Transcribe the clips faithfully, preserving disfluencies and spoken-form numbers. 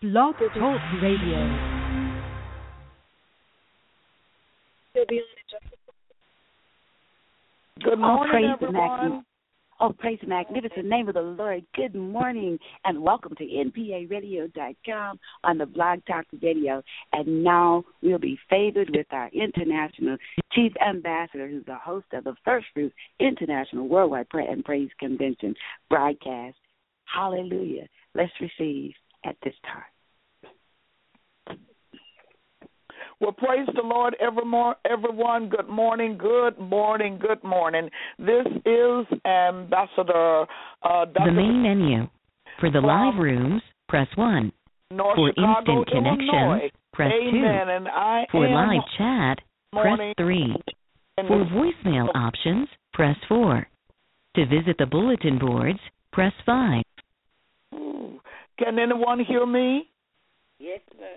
Blog Talk Radio. Good morning, oh, praise everyone. The magn- oh, praise the magnificent name of the Lord. Good morning, and welcome to N P A radio dot com on the Blog Talk Radio. And now we'll be favored with our international chief ambassador, who's the host of the First Fruit International Worldwide Prayer and Praise Convention broadcast. Hallelujah. Let's receive at this time. Well, praise the Lord, evermore, everyone. Good morning, good morning, good morning. This is Ambassador uh, Doctor The main menu. For the live rooms, press one. North For Chicago, instant connections, Illinois. press Amen. two. And I For am live chat, morning. press three. And For this- voicemail options, press four. To visit the bulletin boards, press five. Ooh. Can anyone hear me? Yes, ma'am.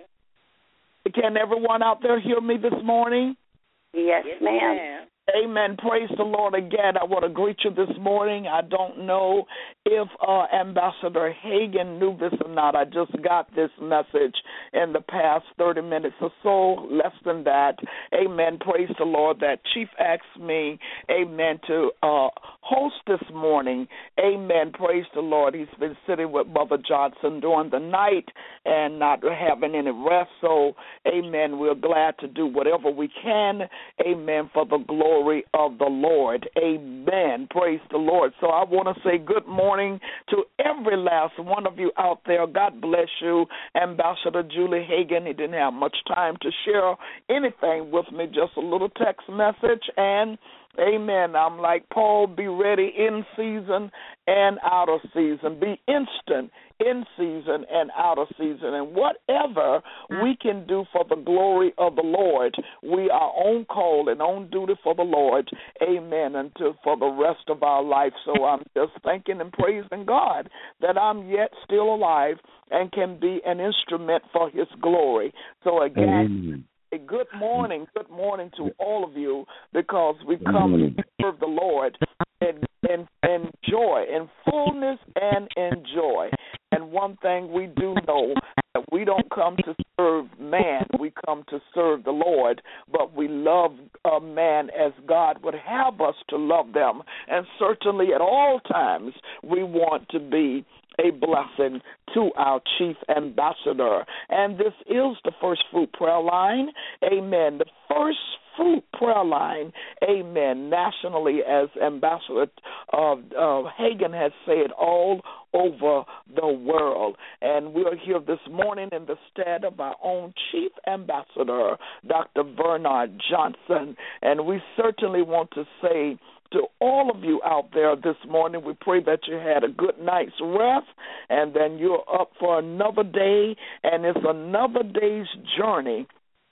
Can everyone out there hear me this morning? Yes, ma'am. Amen. Praise the Lord again. I want to greet you this morning. I don't know if uh, Ambassador Hagan knew this or not. I just got this message in the past thirty minutes or so, less than that. Amen. Praise the Lord. That Chief asked me, amen, to uh, host this morning. Amen. Praise the Lord. He's been sitting with Mother Johnson during the night and not having any rest. So, amen, we're glad to do whatever we can. Amen. For the glory of the Lord. Amen. Praise the Lord. So I want to say good morning to every last one of you out there. God bless you. Ambassador Julie Hagan, he didn't have much time to share anything with me, just a little text message, and amen. I'm like Paul, be ready in season and out of season. Be instant in season and out of season. And whatever we can do for the glory of the Lord, we are on call and on duty for the Lord. Amen. Until for the rest of our life. So I'm just thanking and praising God that I'm yet still alive and can be an instrument for his glory. So again, Amen. a good morning, good morning to all of you, because we come to serve the Lord in, in, in joy, in fullness and in joy. And one thing we do know, that we don't come to serve man, we come to serve the Lord, but we love a man as God would have us to love them. And certainly at all times, we want to be a blessing to our chief ambassador. And this is the First Fruit Prayer Line. Amen. The First Fruit Prayer Line, amen, nationally, as Ambassador uh, uh, Hagan has said, all over the world. And we are here this morning in the stead of our own chief ambassador, Doctor Bernard Johnson. And we certainly want to say to all of you out there this morning, we pray that you had a good night's rest, and then you're up for another day, and it's another day's journey.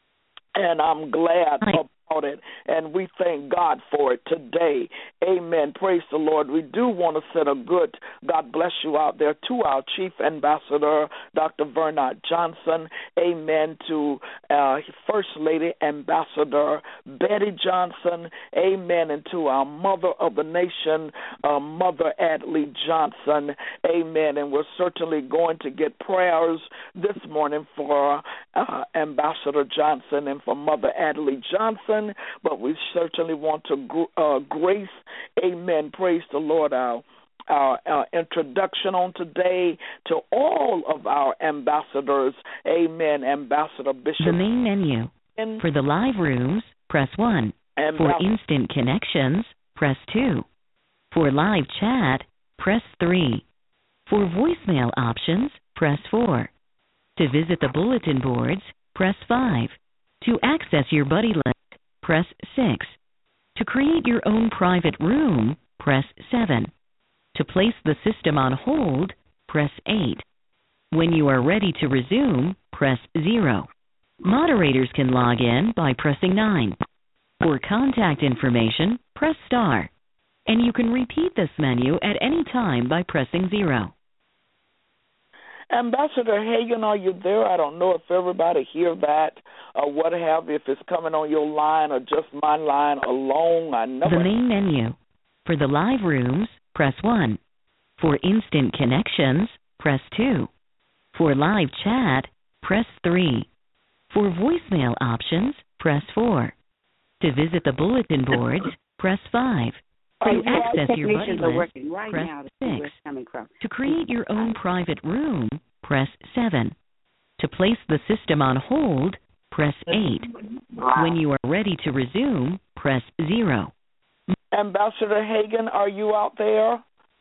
And I'm glad about it, and we thank God for it today. Amen. Praise the Lord. We do want to send a good God bless you out there to our chief ambassador, Doctor Bernard Johnson. Amen. To uh, First Lady Ambassador Betty Johnson. Amen. And to our mother of the nation, uh, Mother Adley Johnson. Amen. And we're certainly going to get prayers this morning for uh, Ambassador Johnson and for Mother Adley Johnson. But we certainly want to uh, grace, amen, praise the Lord, our, our, our introduction on today to all of our ambassadors, amen, Ambassador Bishop. The main menu. For the live rooms, press one. For instant connections, press two. For live chat, press three. For voicemail options, press four. To visit the bulletin boards, press five. To access your buddy list, press six. To create your own private room, press seven. To place the system on hold, press eight. When you are ready to resume, press zero. Moderators can log in by pressing nine. For contact information, press star. And you can repeat this menu at any time by pressing zero. Ambassador Hagan, are you there? I don't know if everybody hear that or what have you, if it's coming on your line or just my line alone. I know The it. main menu. For the live rooms, press one. For instant connections, press two. For live chat, press three. For voicemail options, press four. To visit the bulletin boards, press five. To access your buddy list, right press now to six. coming from. To create your own private room, press seven. To place the system on hold, press eight. When you are ready to resume, press zero. Ambassador Hagan, are you out there?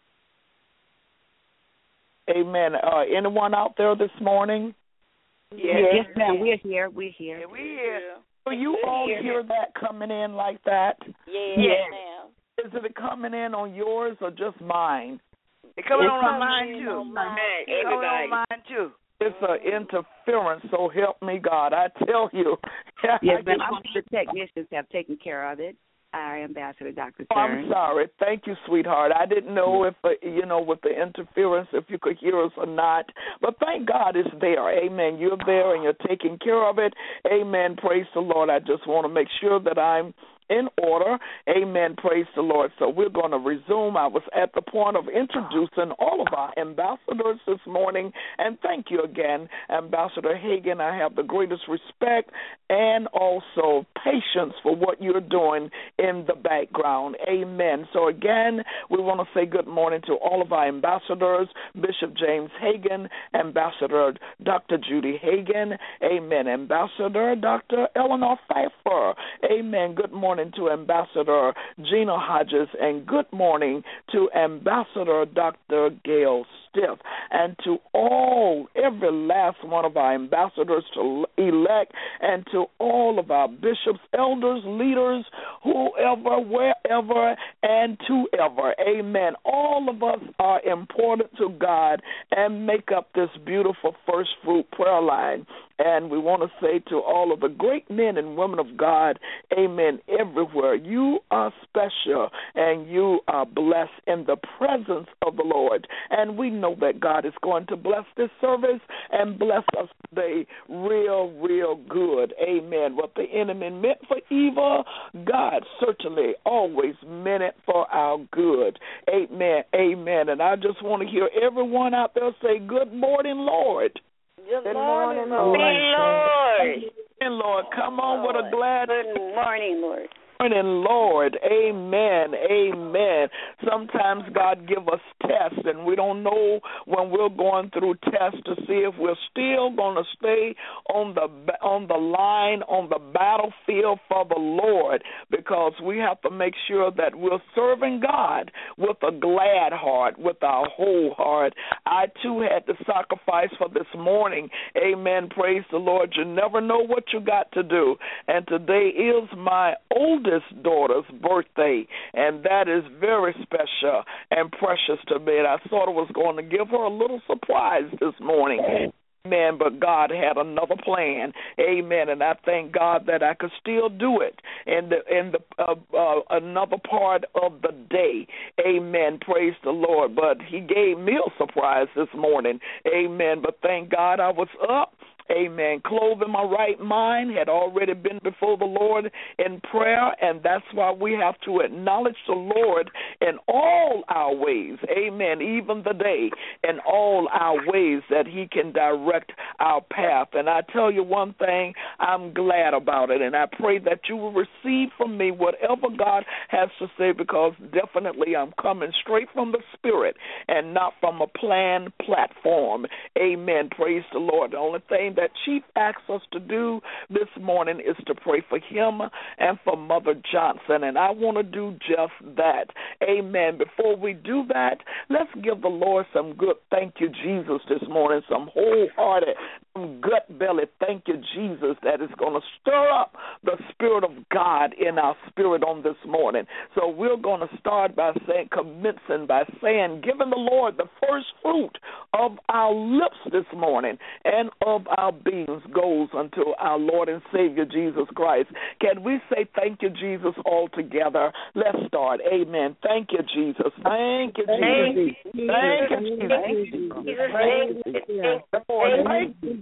Amen. Uh, anyone out there this morning? Yes, yes ma'am. We're here. We're here. Yeah, we're here. Do you we're all here. hear that coming in like that? Yes, yes. ma'am. Is it coming in on yours or just mine? It's coming It's on coming mine, in too. on mine. It's coming on mine, too. It's an interference, so help me God. I tell you. Yes, ma'am. I'm sure the technicians have taken care of it. Our ambassador, Doctor Oh, Stern. I'm sorry. Thank you, sweetheart. I didn't know if, uh, you know, with the interference, if you could hear us or not. But thank God it's there. Amen. You're there and you're taking care of it. Amen. Praise the Lord. I just want to make sure that I'm in order. Amen. Praise the Lord. So we're going to resume. I was at the point of introducing all of our ambassadors this morning, and thank you again, Ambassador Hagan. I have the greatest respect and also patience for what you're doing in the background. Amen. So again, we want to say good morning to all of our ambassadors, Bishop James Hagan, Ambassador Doctor Judy Hagan, amen, Ambassador Doctor Eleanor Pfeiffer, amen. Good morning to Ambassador Gina Hodges, and good morning to Ambassador Doctor Gail Stiff, and to all, every last one of our ambassadors to elect, and to all of our bishops, elders, leaders, whoever, wherever, and to ever. Amen. All of us are important to God and make up this beautiful first fruit prayer line. And we want to say to all of the great men and women of God, amen, everywhere, you are special and you are blessed in the presence of the Lord. And we know that God is going to bless this service and bless us today real, real good. Amen. What the enemy meant for evil, God certainly always meant it for our good. Amen. Amen. And I just want to hear everyone out there say, good morning, Lord. Good morning, Lord. Lord. And Lord, come on with a glad good morning, Lord. Morning, Lord. Amen. Amen. Sometimes God give us tests, and we don't know when we're going through tests to see if we're still going to stay on the on the line, on the battlefield for the Lord, because we have to make sure that we're serving God with a glad heart, with our whole heart. I, too, had to sacrifice for this morning. Amen. Praise the Lord. You never know what you got to do. And today is my oldest daughter's birthday, and that is very special and precious to me. And I thought I was going to give her a little surprise this morning. Amen, but God had another plan. Amen, and I thank God that I could still do it in the in the uh, uh, another part of the day. Amen, praise the Lord. But He gave me a surprise this morning. Amen, but thank God I was up. Amen. Clothed in my right mind, had already been before the Lord in prayer, and that's why we have to acknowledge the Lord in all our ways. Amen. Even the day, in all our ways, that He can direct our path. And I tell you one thing, I'm glad about it, and I pray that you will receive from me whatever God has to say, because definitely I'm coming straight from the Spirit and not from a planned platform. Amen. Praise the Lord. The only thing that Chief asks us to do this morning is to pray for him and for Mother Johnson, and I want to do just that. Amen. Before we do that, let's give the Lord some good thank you, Jesus, this morning, some wholehearted, some gut belly thank you, Jesus, that is going to stir up the Spirit of God in our spirit on this morning. So we're going to start by saying, commencing by saying, giving the Lord the first fruit of our lips this morning and of our beings goes unto our Lord and Savior Jesus Christ. Can we say thank you, Jesus, all together? Let's start. Amen. Thank you, Jesus. Thank you, Jesus. Thank you, Jesus. Thank you, Jesus. Thank you,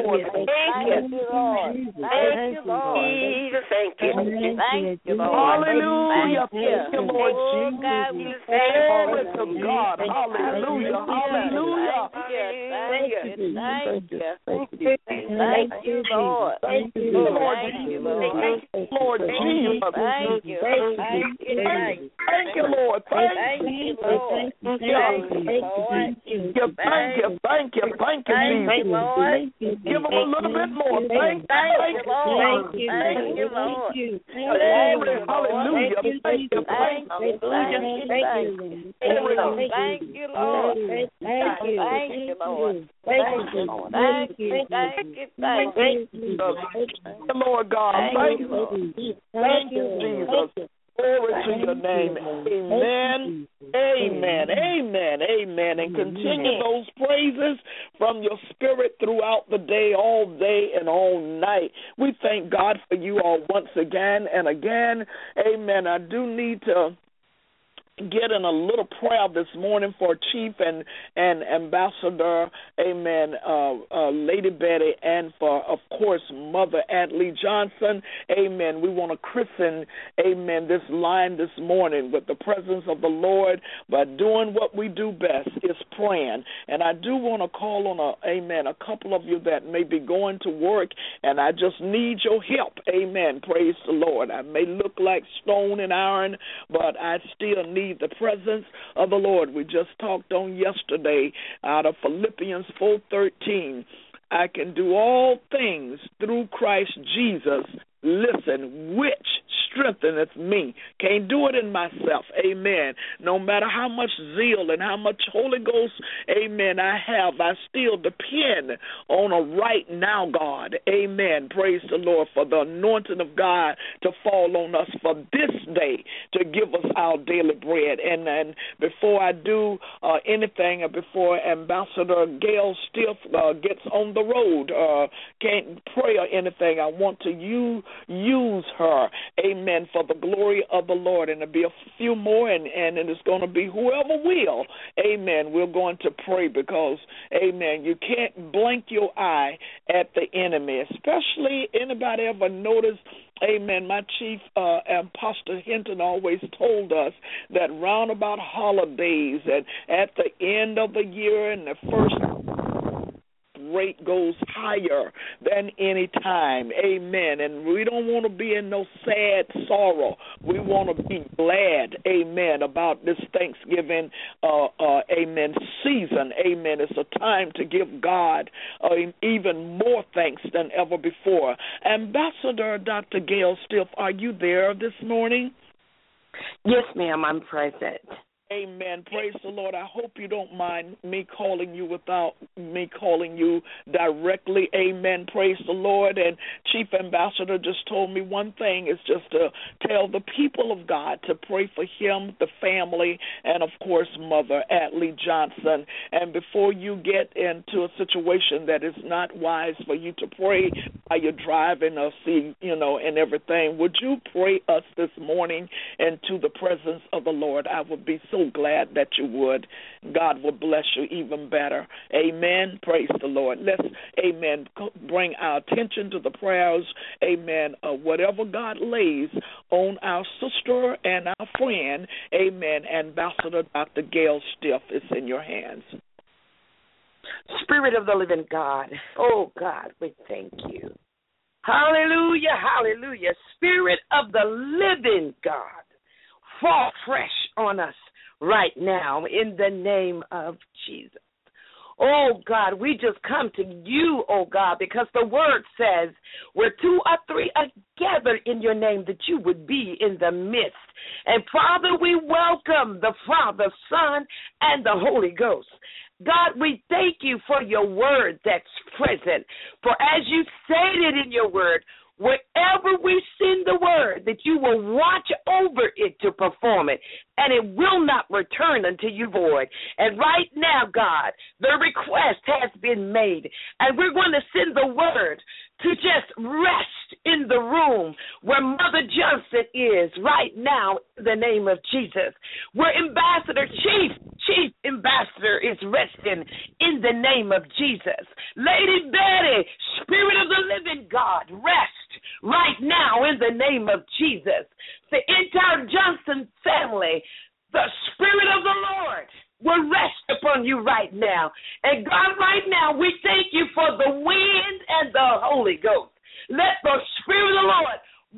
Lord. Thank you, Lord. Thank you, Lord. Jesus, thank you. Thank you, Lord. Hallelujah. Thank you, Lord Oh, Jesus. God, we Glory thank to you. God. Hallelujah. Hallelujah. Thank you. Thank you. Thank you. Thank you, Lord. Thank you, Oh, Lord. thank you, Lord. Lord Jesus. Thank you. Thank you. Thank you. Thank you, Lord. Thank Thank you. you, Lord. Thank you, Lord. Thank you. Thank you. Thank you. Thank you, Thank you, Jesus. Lord. Give them a little bit more. Thank Thank you, Lord. you. Thank you, Lord. Glory. Hallelujah. Thank you. Thank you. Thank you. Thank you. Thank you, Lord. Thank you. Thank you, Lord. Thank you, Lord. Thank you. Thank you. Thank you. Thank you, Lord God. Thank you. Thank you, Jesus. Glory to your name. Amen. Amen. Amen. Amen. And continue those praises from your spirit throughout the day, all day and all night. We thank God for you all once again and again. Amen. I do need to get in a little prayer this morning for Chief and, and Ambassador, amen, uh, uh, Lady Betty, and for, of course, Mother Adley Johnson, amen. We want to christen, amen, this line this morning with the presence of the Lord by doing what we do best, is praying. And I do want to call on, a, amen, a couple of you that may be going to work, and I just need your help, amen, praise the Lord. I may look like stone and iron, but I still need the presence of the Lord. We just talked on yesterday out of Philippians four thirteen. I can do all things through Christ Jesus, listen, which strengtheneth me. Can't do it in myself, amen. No matter how much zeal and how much Holy Ghost, amen, I have, I still depend on a right now God, amen. Praise the Lord for the anointing of God to fall on us for this day to give us our daily bread. And, and before I do uh, anything, and before Ambassador Gail Stiff uh, gets on the road, uh, can't pray or anything, I want to use, use her, amen, for the glory of the Lord. And there'll be a few more, and, and it's going to be whoever will, amen, we're going to pray because, amen, you can't blink your eye at the enemy, especially anybody ever noticed, amen, my chief, uh, Apostle Hinton always told us that round about holidays and at the end of the year and the first rate goes higher than any time, amen, and we don't want to be in no sad sorrow. We want to be glad, amen, about this Thanksgiving, uh, uh, amen, season, amen. It's a time to give God uh, even more thanks than ever before. Ambassador Doctor Gail Stiff, are you there this morning? Yes, ma'am, I'm present. Amen. Praise the Lord. I hope you don't mind me calling you without me calling you directly. Amen. Praise the Lord. And Chief Ambassador just told me one thing is just to tell the people of God to pray for him, the family, and, of course, Mother Adley Johnson. And before you get into a situation that is not wise for you to pray while you're driving or see, you know, and everything, would you pray us this morning into the presence of the Lord? I would be so glad that you would. God will bless you even better. Amen. Praise the Lord. Let's, amen, bring our attention to the prayers, amen, of whatever God lays on our sister and our friend, amen, Ambassador Doctor Gail Stiff is in your hands. Spirit of the living God, oh God, we thank you. Hallelujah, hallelujah. Spirit of the living God, fall fresh on us right now in the name of Jesus. Oh, God, we just come to you, oh, God, because the word says where two or three are gathered in your name that you would be in the midst. And, Father, we welcome the Father, Son, and the Holy Ghost. God, we thank you for your word that's present. For as you stated in your word, wherever we send the word, that you will watch over it to perform it, and it will not return unto you void. And right now, God, the request has been made, and we're going to send the word to just rest in the room where Mother Johnson is right now in the name of Jesus, where Ambassador Chief, Chief Ambassador is resting in the name of Jesus. Lady Betty, name of Jesus. The entire Johnson family, the Spirit of the Lord will rest upon you right now. And God, right now, we thank you for the wind and the Holy Ghost. Let the Spirit of the Lord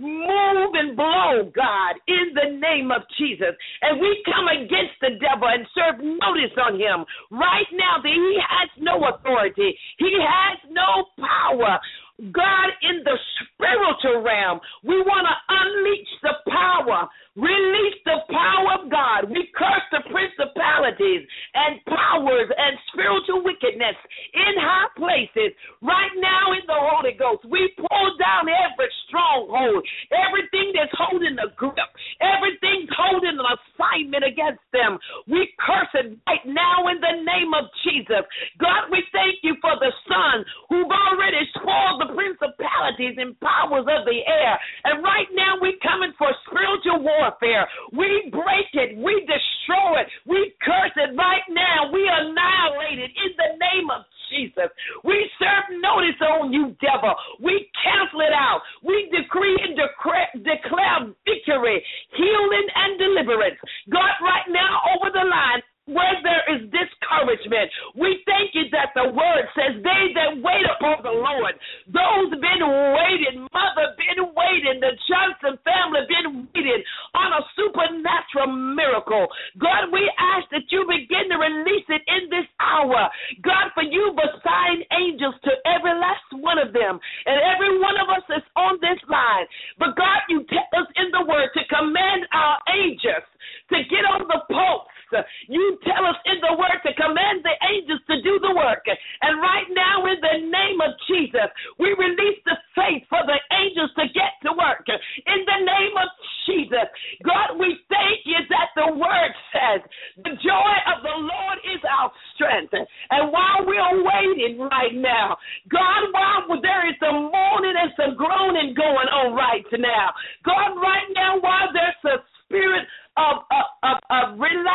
move and blow, God, in the name of Jesus. And we come against the devil and serve notice on him right now that he has no authority. He has no power. God, in the spiritual realm, we want to unleash the power, release the power of God. We curse the principalities and powers and spiritual wickedness in high places. Right now in the Holy Ghost, we pull down every stronghold, everything that's holding the grip, everything's holding an assignment against them. We curse it right now in the name of Jesus. God, we thank you for the Son who've already spoiled the principalities and powers of the air. And right now we're coming for spiritual warfare. We break it. We destroy it. We curse it right now. We annihilate it in the name of Jesus. We serve notice on you, devil. We cancel it out. We decree and declare, declare victory, healing, and deliverance. God, right now over the line, where there is discouragement, we thank you that the word says, they that wait upon the Lord, those been waiting, mother been waiting, the Johnson family been waiting on a supernatural miracle. God, we ask that you begin to release it in this hour. God, for you assign angels to every last one of them, and every one of us is on this line. But God, you tell us in the word to command our angels to get on the pulse. You tell us in the word to command the angels to do the work. And right now, in the name of Jesus, we release the faith for the angels to get to work. In the name of Jesus, God, we thank you that the word says the joy of the Lord is our strength. And while we are waiting right now, God, while there is some moaning and some groaning going on right now, God, right now, while there's a spirit of, of, of, of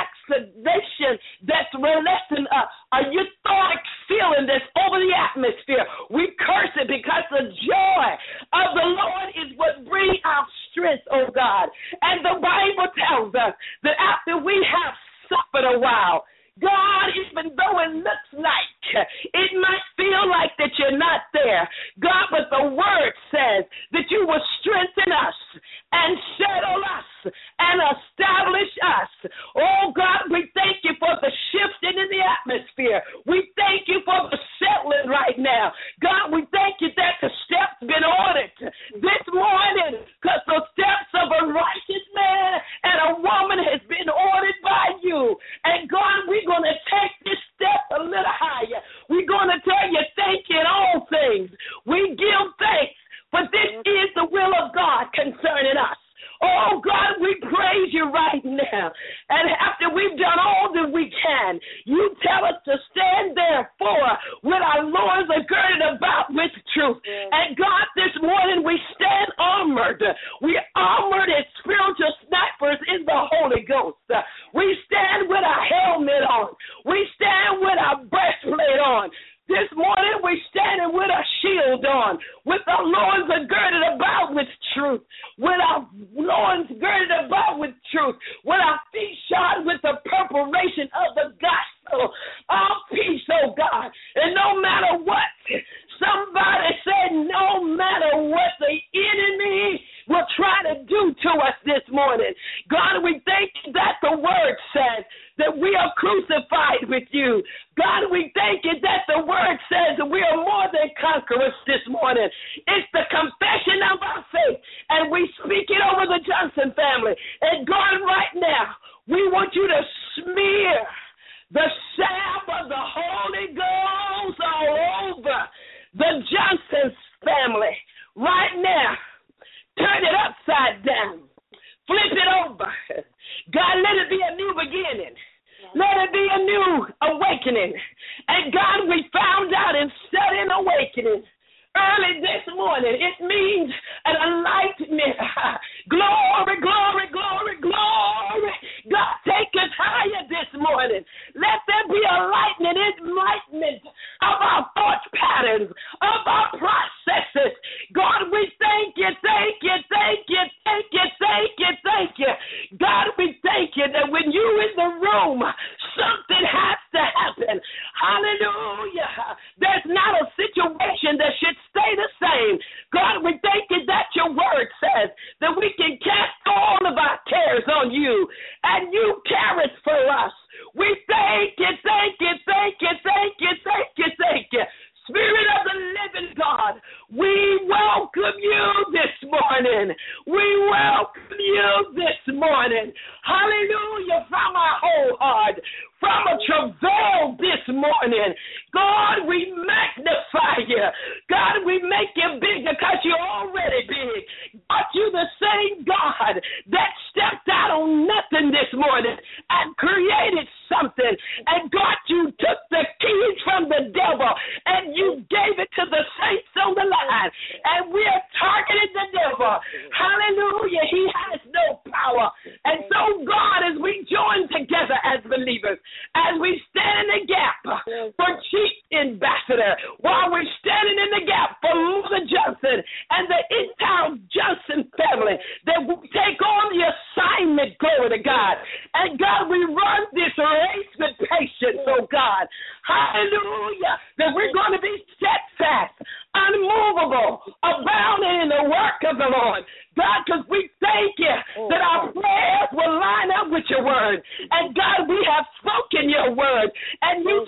relaxation that's releasing a, a euphoric feeling that's over the atmosphere, we curse it because the joy of the Lord is what brings our strength, oh God. And the Bible tells us that after we have suffered a while, God, even though it looks like, it might feel like that you're not there, God, but the word says that you will strengthen us and settle us and establish us. Oh, God, we thank you for the shifting in the atmosphere. We thank you for the settling right now. God, we thank you that the steps been ordered this morning because the steps of a righteous man and a woman has been ordered by you. And, God, we're going to take this step a little higher. We're going to tell you thank you in all things. We give thanks, for this is the will of God concerning us. Oh, God, we praise you right now. And after we've done all that we can, you tell us to stand therefore with our loins girded about with truth. Yeah. And, God, this morning we stand armored. We armored as spiritual snipers in the Holy Ghost. We stand with our helmet on. We stand with our breastplate on. This morning we're standing with our shield on, with our loins girded about with truth, with our loins girded about with truth, with our feet shod with the preparation of the gospel of peace, oh God. And no matter what, somebody said no matter what the enemy will try to do to us this morning, God, we thank you that the word says that we are crucified with you. God, we thank you that the word says that we are more than conquerors this morning. It's the confession of our faith, and we speak it over the Johnson family. And God, right now, we want you to smear the salve of the Holy Ghost all over the Johnson family right now. Turn it upside down. Flip it over. God, let it be a new beginning. Let it be a new awakening. And God, we found out in sudden awakening early this morning, it means an enlightenment. Glory, glory, glory, glory. God, take us higher this morning. Let there be a lightning, enlightenment of our thought patterns, of our processes. God, we thank you, thank you, thank you, We welcome you this morning. We welcome you this morning. Hallelujah, from our whole heart, from a travail this morning. God, we magnify you. God, we make you big because you're already big. God, you're the same God that stepped out on nothing this morning and created something. And God, you took the keys from the devil and you gave it to the saints on the line. And we are targeting the devil. Hallelujah. He has no power. And so, God, as we join together as believers, as we stand in the gap for Chief Ambassador, while we're standing in the gap for Luther Johnson and the entire Johnson family, that we take on the assignment, glory to God. And God, we run this race with patience, oh God. Hallelujah. That we're going to be steadfast, unmovable, abounding in the work of the Lord. God, because we thank you that our prayers will line up with your word. And God, we have spoken your word. And you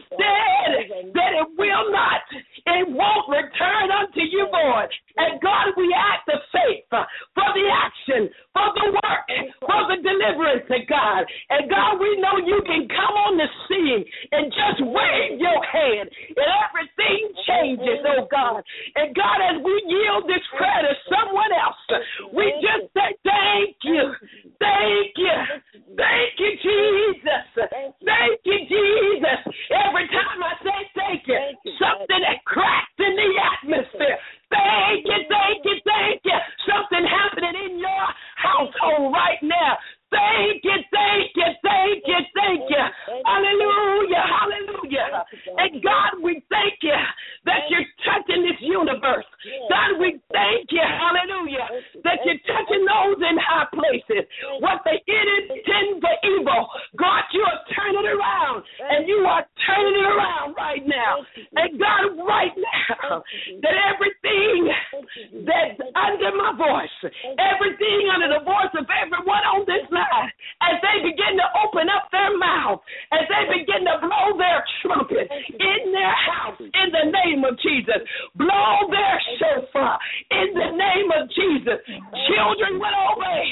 said that it will not, it won't return unto you, Lord. And God, we ask the faith for the action, for the work, for the deliverance of God. And God, we know you can come on the scene and just wave your hand and everything changes, oh God. And God, as we yield this prayer to someone else, we just say thank you, thank you, thank you, Jesus, thank you, Jesus. Every time I say thank you, something that cracked in the atmosphere. Thank you, thank you, thank you. Something happening in your household right now. Thank you, thank you, thank you, thank you. Hallelujah, hallelujah. And God, we thank you that you're touching this universe. God, we thank you, hallelujah, that you're touching those in high places. What the enemy intend for evil, God, you are turning it around, and you are turning it around right now. And God, right now, that everything that's under my voice, everything under the voice of everyone on this line, as they begin to open up their mouth, as they begin to blow their trumpet in their house, in the name of Jesus, blow their shofar in the name of Jesus. Children will obey.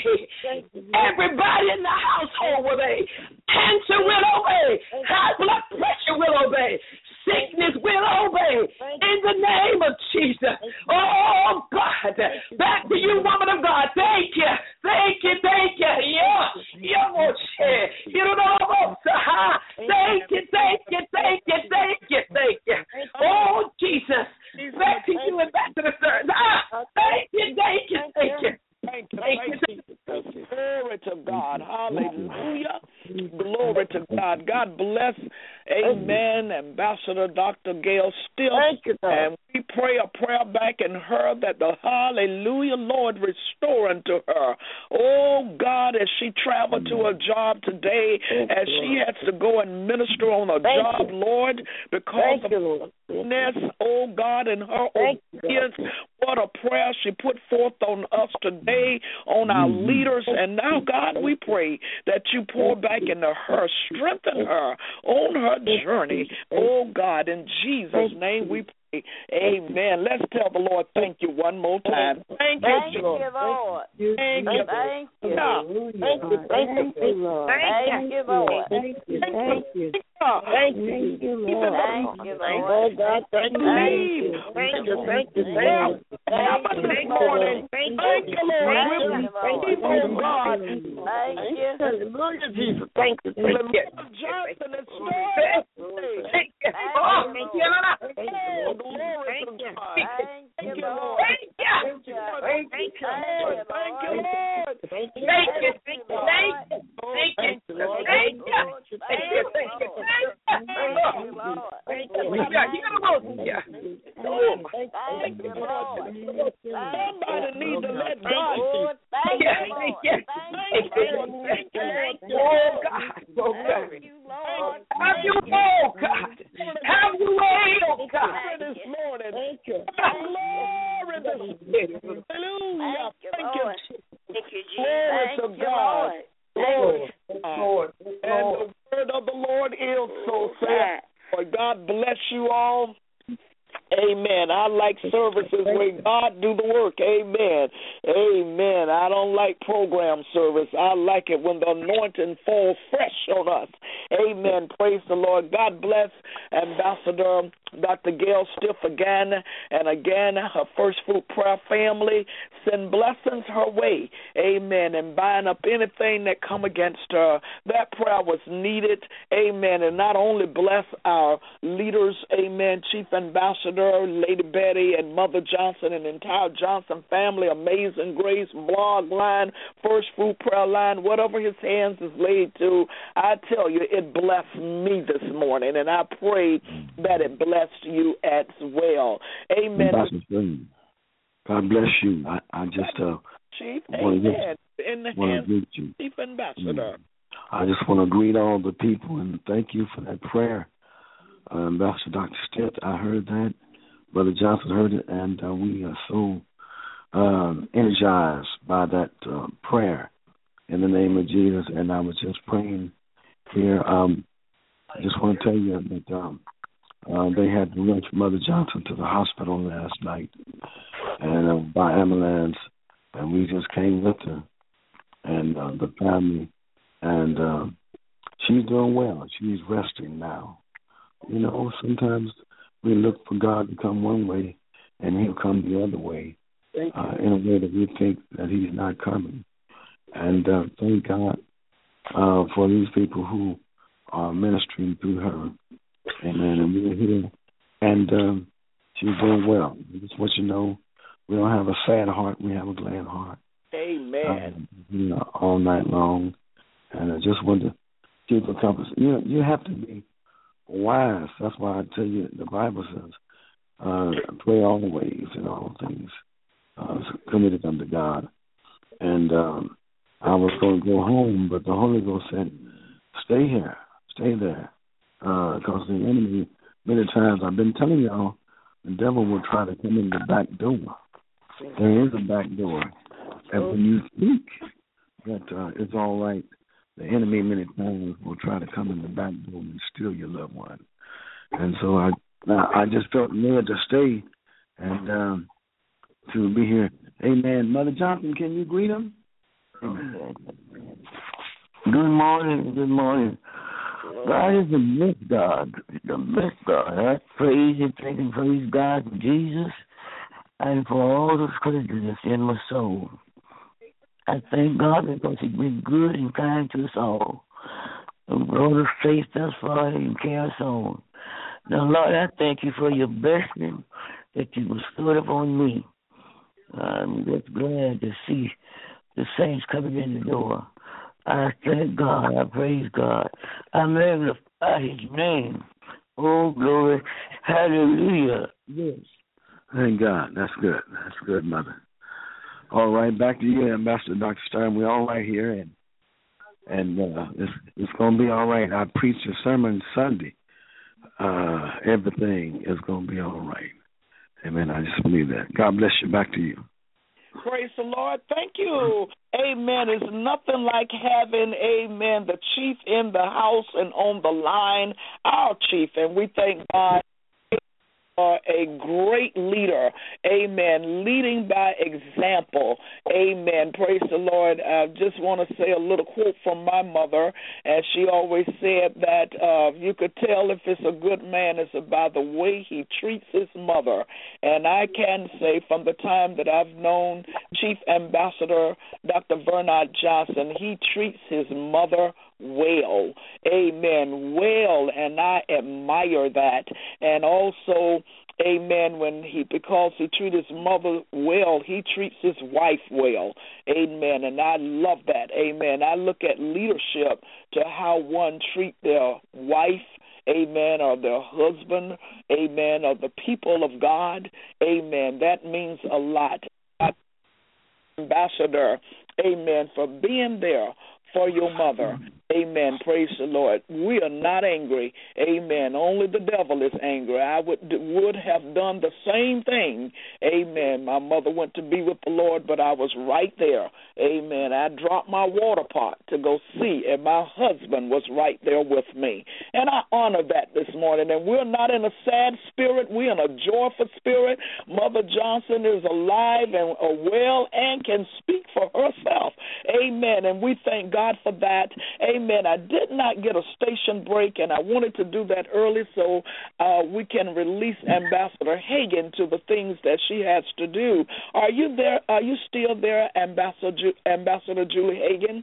Everybody in the household will obey. Cancer will obey. High blood pressure will obey. Sickness will obey in the name of Jesus. Oh, God. Back to you, woman of God. Thank you. Thank you. Thank you. Yeah. Yeah. You don't know. Thank you. Thank you. Thank you. Thank you. Thank you. Oh, Jesus. Back to you, Ambassador Sir. Ah, thank you. Thank you. Thank you. Thank you. Thank you. Glory to God. Hallelujah. Glory to God. God bless. Amen. Ambassador Doctor Gail Still. Thank you, God. And we pray a prayer back in her that the hallelujah, Lord, restore unto her. Oh, God, as she traveled to her job today, as she has to go and minister on a Thank job, you. Lord, because Thank of you, Lord. goodness, oh, God, and her Thank obedience. What a prayer she put forth on us today, on our leaders. And now, God, we pray that you pour back into her, strengthen her on her journey. Oh, God, in Jesus' name we pray. Amen. Let's tell the Lord thank you one more time. Thank you, Thank you, Lord. Thank you. Thank you. Thank you. Thank you, Lord. Thank you, Lord. Thank you. Thank you. Thank you. Thank you, Thank Lord. you, Oh, Lord. God, thank you. Believe. Thank you. Thank you. Thank you. How about this morning? Thank you, Lord. Thank We you, believe, Lord. oh God. Thank you. Hallelujah, Jesus. Thank you. Thank you. Johnson is Thank still. Thank you. Oh, thank you. Thank Oh, you. glory to Thank you. God. Thank you, Lord. Thank you. Thank you, Lord. Thank Thank you. you, Lord. Thank you, Lord. Thank you. Thank you. Thank you. Thank you. Oh, Thank thank you. you, Lord. Thank you. Thank Thank you, you. Thank you. Lord. Thank you. Thank you, Lord. Thank you. Yeah, you know, yeah. Oh, Thank you, Lord. Somebody needs to let God Lord, thank yeah, you, thank Lord. you. Thank Thank you, you. Lord. Thank you. Thank you, Oh, Lord. God. Oh, God. Thank you, Lord. Have your way, oh, God. Have your way, oh, God. this morning. Thank you. Glory this morning. Hallelujah. Thank you, Lord. Thank you, Jesus. Glory Thank to you, God. Lord. Glory to Lord. God. Lord. And the word of the Lord is so sad. God bless you all. Amen. I like services where God do the work. Amen. Amen. I don't like program service. I like it when the anointing falls fresh on us. Amen. Praise the Lord. God bless Ambassador Doctor Gail Stiff again and again, her First Fruit Prayer family. Send blessings her way. Amen. And bind up anything that come against her. That prayer was needed. Amen. And not only bless our leaders, amen, Chief Ambassador Lady Betty and Mother Johnson and the entire Johnson family, Amazing Grace, blog line, First Fruit Prayer line, whatever his hands is laid to, I tell you, it blessed me this morning, and I pray that it blessed you as well. Amen. God bless you. I, I just uh, Chief, amen. In the hands of Chief Ambassador. I just want to greet all the people and thank you for that prayer. Uh, Ambassador Doctor Stitt, I heard that. Brother Johnson heard it, and uh, we are so um, energized by that uh, prayer in the name of Jesus. And I was just praying here. Um, I just want to tell you that um, uh, they had to rush Mother Johnson to the hospital last night and uh, by ambulance, and we just came with her and uh, the family, and uh, she's doing well. She's resting now. You know, sometimes we look for God to come one way, and he'll come the other way, uh, in a way that we think that he's not coming. And uh, thank God uh, for these people who are ministering through her. Amen. And we're here, and um, she's doing well. I just want you to know, we don't have a sad heart. We have a glad heart. Amen. Um, you know, all night long. And I just want to keep a compass. You know, you have to be wise. That's why I tell you, the Bible says, uh, pray always in all things, uh, committed unto God. And um, I was going to go home, but the Holy Ghost said, stay here, stay there, because uh, the enemy, many times, I've been telling y'all, the devil will try to come in the back door. There is a back door. And when you think that uh, it's all right, the enemy many times will try to come in the back door and steal your loved one. And so I I just felt led to stay and um, to be here. Amen. Mother Johnson, can you greet him? Amen. Good morning. Good morning. God is the best God. The best God. I praise and thank and praise God for Jesus and for all the scriptures that's in my soul. I thank God because he's been good and kind to us all. And brought us safe thus far and carry us on. Now, Lord, I thank you for your blessing that you bestowed upon me. I'm just glad to see the saints coming in the door. I thank God. I praise God. I magnify his name. Oh, glory. Hallelujah. Yes. Thank God. That's good. That's good, Mother. All right, back to you, Ambassador Doctor Stern. We're all right here, and and uh, it's it's going to be all right. I preached a sermon Sunday. Uh, everything is going to be all right. Amen. I just believe that. God bless you. Back to you. Praise the Lord. Thank you. Amen. It's nothing like having, amen, the chief in the house and on the line, our chief, and we thank God. A great leader, amen, leading by example, amen. Praise the Lord. I just want to say a little quote from my mother, and she always said that uh, you could tell if it's a good man, it's about the way he treats his mother. And I can say from the time that I've known Chief Ambassador Doctor Bernard Johnson, he treats his mother well, amen, well, and I admire that. And also, amen, when he, because he treats his mother well, he treats his wife well, amen, and I love that, amen. I look at leadership to how one treat their wife, amen, or their husband, amen, or the people of God, amen. That means a lot. Ambassador, amen, for being there for your mother. Amen. Praise the Lord. We are not angry. Amen. Only the devil is angry. I would would have done the same thing. Amen. My mother went to be with the Lord, but I was right there. Amen. I dropped my water pot to go see, and my husband was right there with me. And I honor that this morning. And we're not in a sad spirit. We're in a joyful spirit. Mother Johnson is alive and well and can speak for herself. Amen. And we thank God for that. Amen. I did not get a station break, and I wanted to do that early so uh, we can release Ambassador Hagan to the things that she has to do. Are you there? Are you still there, Ambassador Ju- Ambassador Julie Hagan?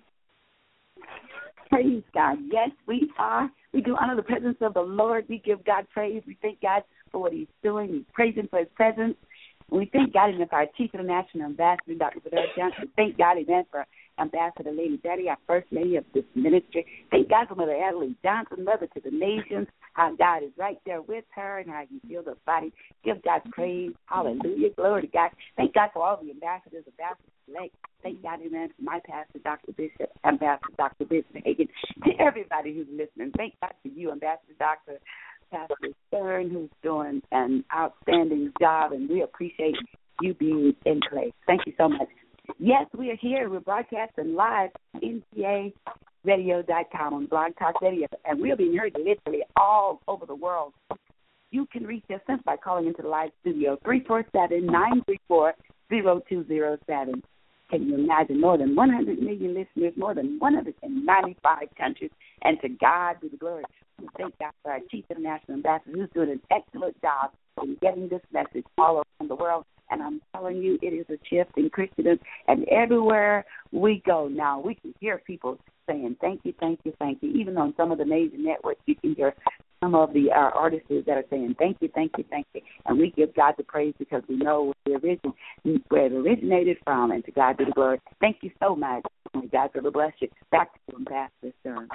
Praise God. Yes, we are. We do honor the presence of the Lord. We give God praise. We thank God for what he's doing. We praise him for his presence. We thank God, amen, for our Chief International Ambassador, Doctor Fidel Johnson. Thank God, amen, for Ambassador Lady Betty, our First Lady of this ministry. Thank God for Mother Adelaide Johnson, Mother to the Nations, how God is right there with her and how you feel the body. Give God praise. Hallelujah. Glory to God. Thank God for all the ambassadors, ambassadors elect. Thank God, amen, for my pastor, Doctor Bishop, Ambassador Doctor Bishop Hagan, to everybody who's listening. Thank God for you, Ambassador Doctor Pastor Stern, who's doing an outstanding job, and we appreciate you being in place. Thank you so much. Yes, we are here. We're broadcasting live on N P A radio dot com on Blog Talk Radio, and we're being heard literally all over the world. You can reach us simply by calling into the live studio, three four seven, nine three four, zero two zero seven. Can you imagine more than one hundred million listeners, more than one hundred ninety-five countries, and to God be the glory. We thank God for our Chief International Ambassador who's doing an excellent job in getting this message all around the world. And I'm telling you, it is a shift in Christendom. And everywhere we go now, we can hear people saying, thank you, thank you, thank you. Even on some of the major networks, you can hear some of the uh, artists that are saying, thank you, thank you, thank you. And we give God the praise because we know where, the origin, where it originated from. And to God be the glory. Thank you so much. May God will bless you. Back to you, Ambassador Stern.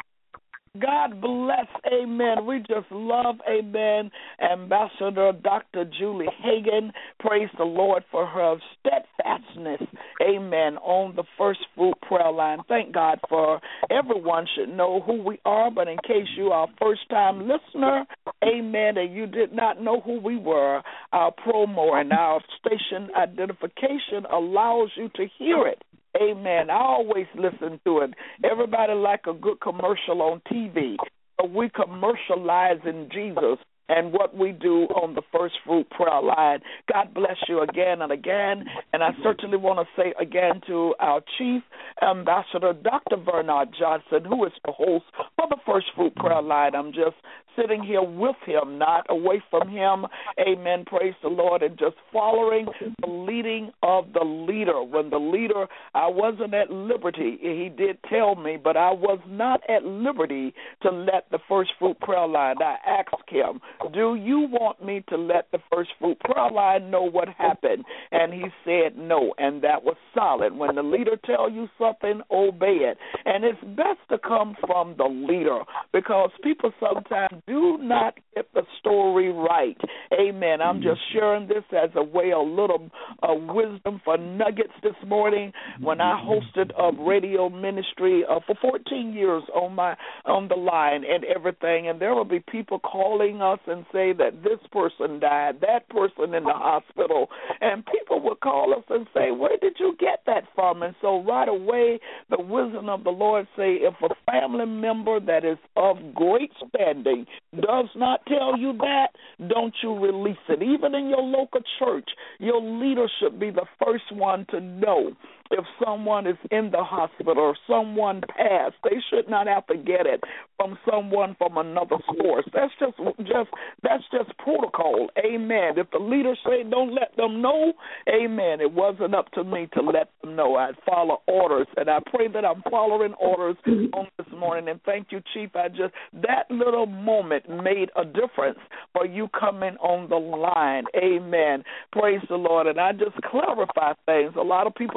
God bless, amen. We just love, amen, Ambassador Doctor Julie Hagan. Praise the Lord for her steadfastness, amen, on the First Fruit Prayer Line. Thank God for everyone should know who we are, but in case you are a first-time listener, amen, and you did not know who we were, our promo and our station identification allows you to hear it. Amen. I always listen to it. Everybody like a good commercial on T V. But we commercialize in Jesus and what we do on the First Fruit Prayer Line. God bless you again and again. And I certainly want to say again to our Chief Ambassador, Doctor Bernard Johnson, who is the host for the First Fruit Prayer Line. I'm just sitting here with him, not away from him. Amen. Praise the Lord. And just following the leading of the leader. When the leader, I wasn't at liberty. He did tell me, but I was not at liberty to let the First Fruit Prayer Line. I asked him, do you want me to let the First Fruit Prayer Line know what happened? And he said no, and that was solid. When the leader tell you something, obey it. And it's best to come from the leader because people sometimes do not get the story right. Amen. I'm just sharing this as a way, a little uh, wisdom for nuggets this morning. When I hosted a radio ministry uh, for fourteen years on my on the line and everything, and there will be people calling us and say that this person died, that person in the hospital, and people will call us and say, where did you get that from? And so right away, the wisdom of the Lord say, if a family member that is of great standing does not tell you that, don't you release it. Even in your local church, your leader should be the first one to know if someone is in the hospital or someone passed. They should not have to get it from someone from another source. That's just just that's just protocol. Amen. If the leader say don't let them know, amen, it wasn't up to me to let them know. I'd follow orders, and I pray that I'm following orders on this morning. And thank you, Chief. I just that little moment made a difference for you coming on the line. Amen. Praise the Lord. And I just clarify things. A lot of people think that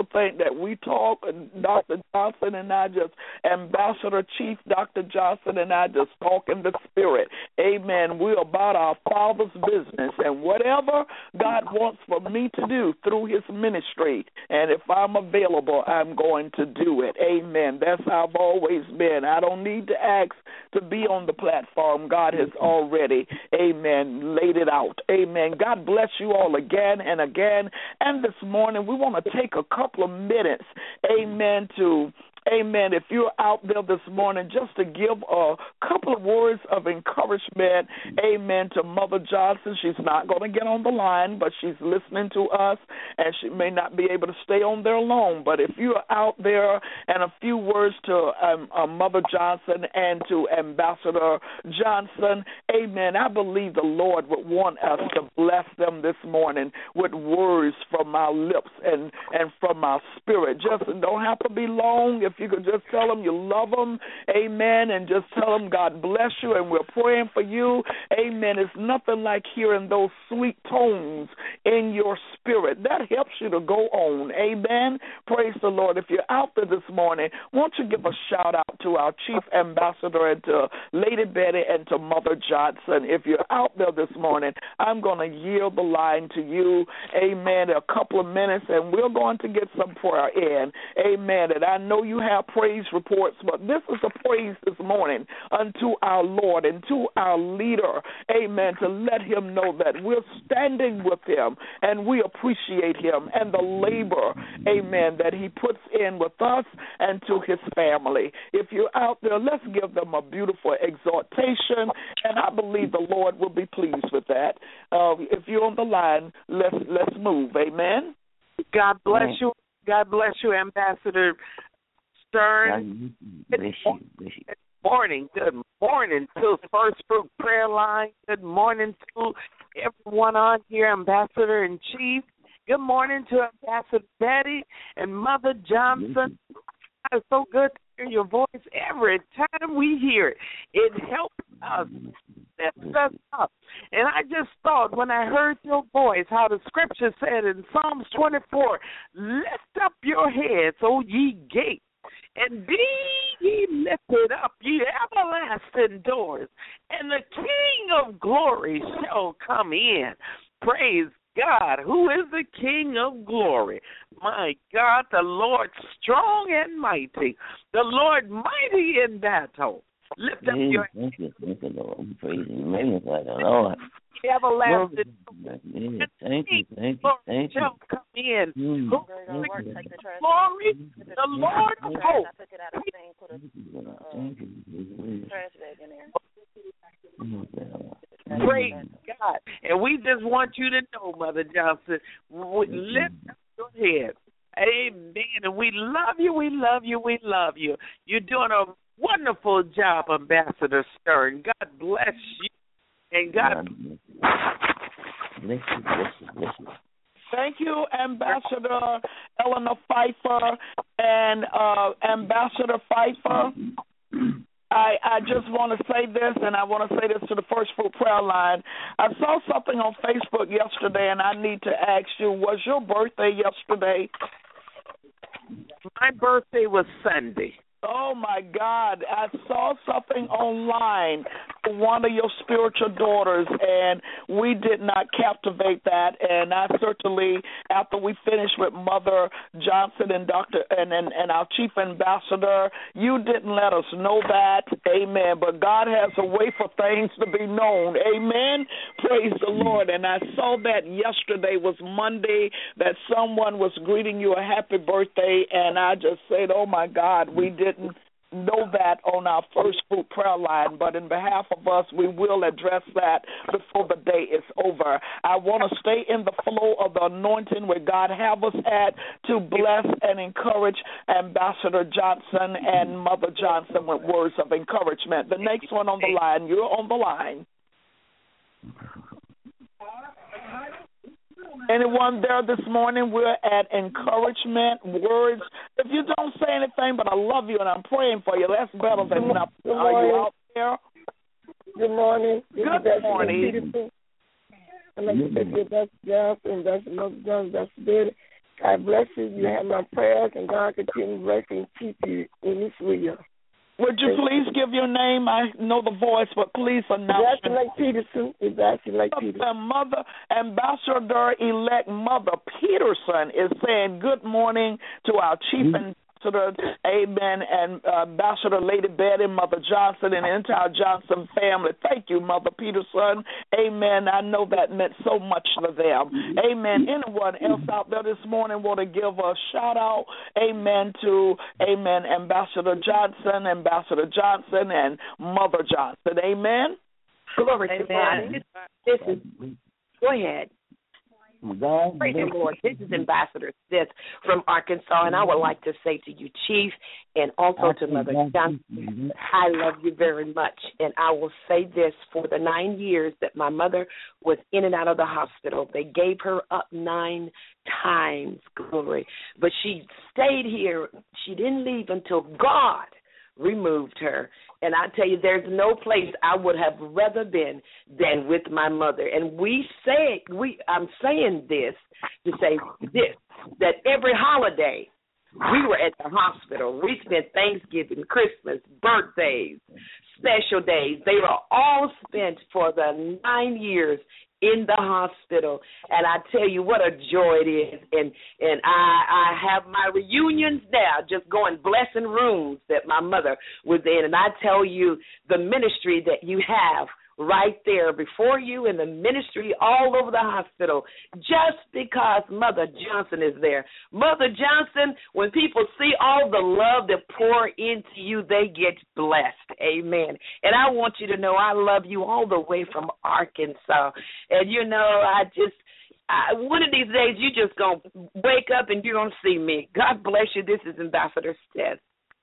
that we talk, Doctor Johnson and I just, Ambassador Chief Doctor Johnson and I just talk in the Spirit. Amen. We're about our Father's business, and whatever God wants for me to do through his ministry, and if I'm available, I'm going to do it. Amen. That's how I've always been. I don't need to ask to be on the platform. God has already, amen, laid it out. Amen. God bless you all again and again. And this morning, we want to take a couple of minutes, amen, to amen, if you're out there this morning, just to give a couple of words of encouragement, amen, to Mother Johnson. She's not going to get on the line, but she's listening to us, and she may not be able to stay on there long. But if you're out there, and a few words to um, uh, Mother Johnson and to Ambassador Johnson, amen, I believe the Lord would want us to bless them this morning with words from our lips and, and from our spirit. Just don't have to be long. If you could just tell them you love them, amen, and just tell them God bless you and we're praying for you, amen. It's nothing like hearing those sweet tones in your spirit. That helps you to go on, amen. Praise the Lord. If you're out there this morning, won't you give a shout out to our Chief Ambassador and to Lady Betty and to Mother Johnson. If you're out there this morning, I'm going to yield the line to you, amen, a couple of minutes, and we're going to get some prayer in, amen. And I know you have praise reports, but this is a praise this morning unto our Lord and to our leader, amen, to let him know that we're standing with him and we appreciate him and the labor, amen, that he puts in with us and to his family. If you're out there, let's give them a beautiful exhortation, and I believe the Lord will be pleased with that. Uh, if you're on the line, let's let's move, amen. God bless you. God bless you, Ambassador Stern. Good morning. Good morning to First Fruit Prayer Line. Good morning to everyone on here, Ambassador in Chief. Good morning to Ambassador Betty and Mother Johnson. It's so good to hear your voice every time we hear it. It helps us, lifts us up. And I just thought when I heard your voice, how the scripture said in Psalms twenty-four, lift up your heads, O ye gates, and be ye lifted up, ye everlasting doors, and the King of glory shall come in. Praise God, who is the King of glory. My God, the Lord strong and mighty, the Lord mighty in battle. Lift up your head. Thank you, thank you, Lord. Praise and magnify the Lord. Everlasting. Yes, thank you, thank you, thank you. Shall come in. Mm. Who is the glory, the Lord of hosts. Thank you. Praise God. And we just want you to know, Mother Johnson, lift up your head. Amen. And we love you, we love you, we love you. You're doing a wonderful job, Ambassador Stern. God bless you. And God bless you, bless you, bless you. Thank you, Ambassador Eleanor Pfeiffer and uh, Ambassador Pfeiffer. I, I just want to say this, and I want to say this to the First Fruit Prayer Line. I saw something on Facebook yesterday, and I need to ask you, was your birthday yesterday? My birthday was Sunday. Oh, my God. I saw something online for one of your spiritual daughters, and we did not captivate that. And I certainly, after we finished with Mother Johnson and Doctor and, and, and our Chief Ambassador, you didn't let us know that. Amen. But God has a way for things to be known. Amen. Praise the Lord. And I saw that yesterday was Monday, that someone was greeting you a happy birthday, and I just said, oh, my God, we did know that on our First Fruit Prayer Line, but in behalf of us, we will address that before the day is over. I want to stay in the flow of the anointing where God have us at to bless and encourage Ambassador Johnson and Mother Johnson with words of encouragement. The next one on the line, you're on the line. Anyone there this morning? We're at encouragement, words. If you don't say anything, but I love you and I'm praying for you, that's better than nothing. Are you out there? Good morning. Good morning. I'd like to thank you, Doctor Johnson, Doctor Mother Johnson, Doctor Betty, God bless you. You have my prayers, and God continue to bless and keep you in His will. Would you please give your name? I know the voice, but please announce. Ambassador Lake Peterson. Ambassador Lake Peterson. Mother, Ambassador-elect Mother Peterson is saying good morning to our Chief mm-hmm. Ambassador, amen, and uh, Ambassador Lady Betty, Mother Johnson, and the entire Johnson family. Thank you, Mother Peterson. Amen. I know that meant so much to them. Amen. Anyone else out there this morning want to give a shout out, amen, to, amen, Ambassador Johnson, Ambassador Johnson, and Mother Johnson. Amen. Glory to God. This is, go ahead. God, Praise the Lord. This is Ambassador Smith from Arkansas, and I would like to say to you, Chief, and also to Mother Johnson, I love you very much. And I will say this, for the nine years that my mother was in and out of the hospital, they gave her up nine times, glory. But she stayed here. She didn't leave until God removed her. And I tell you, there's no place I would have rather been than with my mother. And we say, we I'm saying this to say this, that every holiday we were at the hospital. We spent Thanksgiving, Christmas, birthdays, special days. They were all spent for the nine years in the hospital, and I tell you what a joy it is, and and I I have my reunions now, just going blessing rooms that my mother was in, and I tell you the ministry that you have right there before you in the ministry all over the hospital, just because Mother Johnson is there. Mother Johnson, when people see all the love that pour into you, they get blessed. Amen. And I want you to know I love you all the way from Arkansas. And, you know, I just, I, one of these days you just going to wake up and you're going to see me. God bless you. This is Ambassador Steph.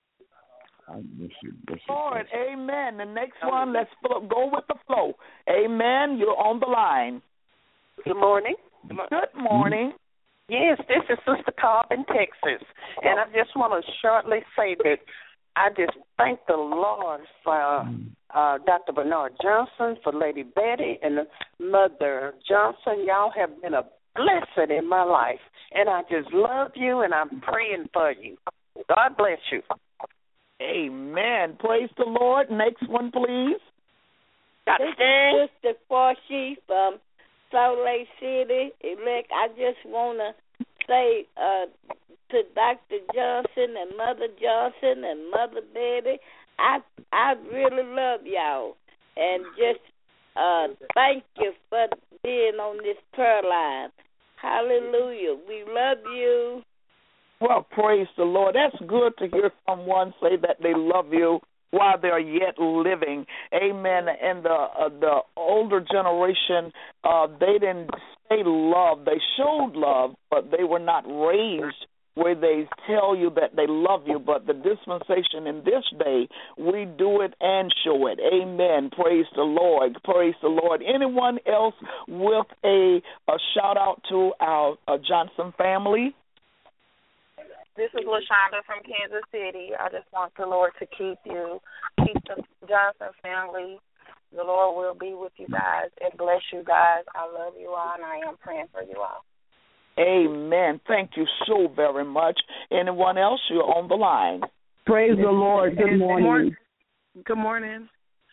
Lord, amen. The next one, let's go with the flow. Amen. You're on the line. Good morning. Good morning. Yes, this is Sister Cobb in Texas. And I just want to shortly say that I just thank the Lord for uh, Doctor Bernard Johnson, for Lady Betty, and Mother Johnson. Y'all have been a blessing in my life. And I just love you, and I'm praying for you. God bless you. Amen. Praise the Lord. Next one, please. This is Sister Forshee from Salt Lake City. Elect, I just want to say uh, to Doctor Johnson and Mother Johnson and Mother Betty, I I really love y'all. And just uh, thank you for being on this prayer line. Hallelujah. We love you. Well, praise the Lord. That's good to hear someone say that they love you while they're yet living. Amen. And the uh, the older generation, uh, they didn't say love. They showed love, but they were not raised where they tell you that they love you. But the dispensation in this day, we do it and show it. Amen. Praise the Lord. Praise the Lord. Anyone else with a, a shout-out to our uh, Johnson family? This is LaShonda from Kansas City. I just want the Lord to keep you, keep the Johnson family. The Lord will be with you guys and bless you guys. I love you all, and I am praying for you all. Amen. Thank you so very much. Anyone else? You're on the line. Praise the Lord. Good morning. Good morning.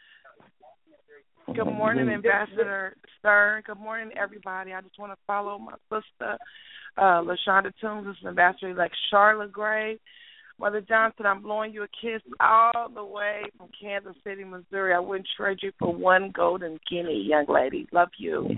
Good morning, Ambassador Stern. Good morning, everybody. I just want to follow my sister, uh, LaShonda Toombs. This is Ambassador-elect Charlotte Gray. Mother Johnson, I'm blowing you a kiss all the way from Kansas City, Missouri. I wouldn't trade you for one golden guinea, young lady. Love you.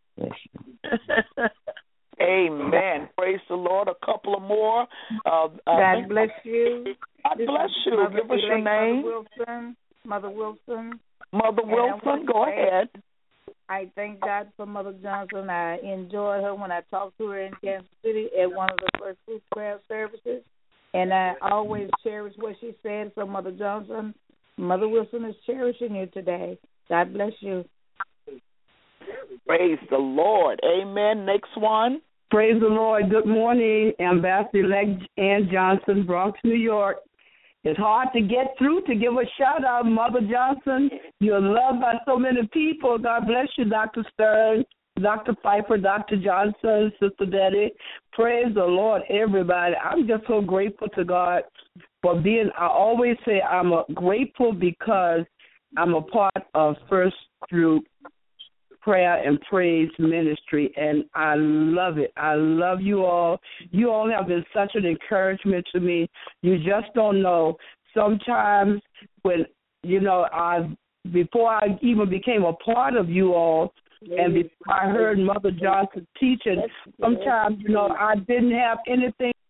Amen. Praise the Lord. A couple of more. Uh, God bless you. God bless you. Mother Give us your name. Mother Wilson. Mother Wilson. Mother Wilson, go ahead. I thank God for Mother Johnson. I enjoyed her when I talked to her in Kansas City at one of the first food prayer services. And I always cherish what she said. So, Mother Johnson, Mother Wilson is cherishing you today. God bless you. Praise the Lord. Amen. Next one. Praise the Lord. Good morning, Ambassador-elect Ann Johnson, Bronx, New York. It's hard to get through to give a shout-out, Mother Johnson. You're loved by so many people. God bless you, Doctor Stern. Doctor Piper, Doctor Johnson, Sister Betty. Praise the Lord, everybody. I'm just so grateful to God for being, I always say I'm a, grateful because I'm a part of First Fruit Prayer and Praise Ministry, and I love it. I love you all. You all have been such an encouragement to me. You just don't know. Sometimes when, you know, I before I even became a part of you all, and before I heard Mother Johnson teaching, sometimes, you know, I didn't have anything